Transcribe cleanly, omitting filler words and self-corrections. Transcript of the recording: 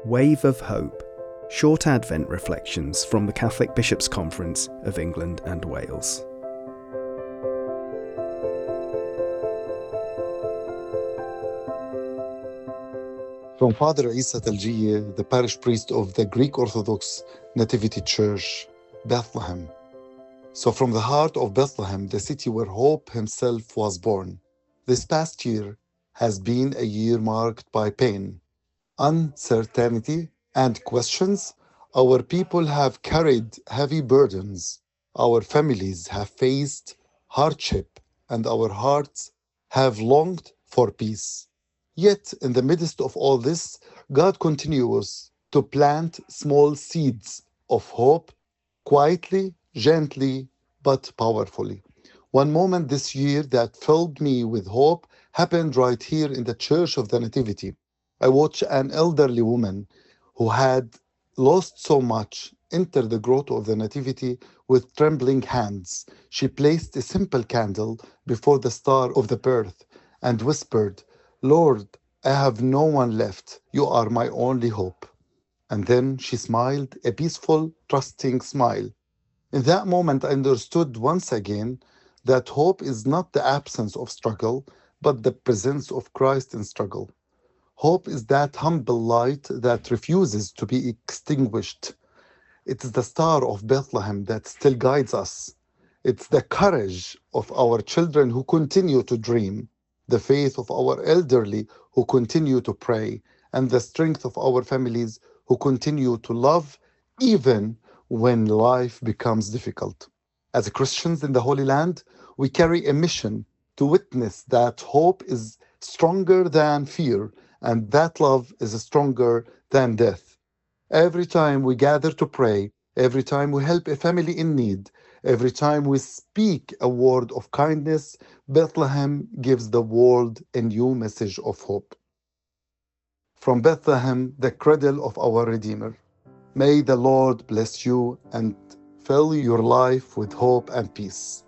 Wave of Hope, short Advent reflections from the Catholic Bishops' Conference of England and Wales. From Father Isa Taljiye, the parish priest of the Greek Orthodox Nativity Church, Bethlehem. So from the heart of Bethlehem, the city where Hope himself was born, this past year has been a year marked by pain, uncertainty, and questions. Our people have carried heavy burdens. Our families have faced hardship, and our hearts have longed for peace. Yet, in the midst of all this, God continues to plant small seeds of hope, quietly, gently, but powerfully. One moment this year that filled me with hope happened right here in the Church of the Nativity. I watched an elderly woman who had lost so much enter the grotto of the Nativity with trembling hands. She placed a simple candle before the star of the birth and whispered, "Lord, I have no one left. You are my only hope." And then she smiled, a peaceful, trusting smile. In that moment, I understood once again that hope is not the absence of struggle, but the presence of Christ in struggle. Hope is that humble light that refuses to be extinguished. It's the star of Bethlehem that still guides us. It's the courage of our children who continue to dream, the faith of our elderly who continue to pray, and the strength of our families who continue to love even when life becomes difficult. As Christians in the Holy Land, we carry a mission to witness that hope is stronger than fear and that love is stronger than death. Every time we gather to pray, every time we help a family in need, every time we speak a word of kindness, Bethlehem gives the world a new message of hope. From Bethlehem, the cradle of our Redeemer, may the Lord bless you and fill your life with hope and peace.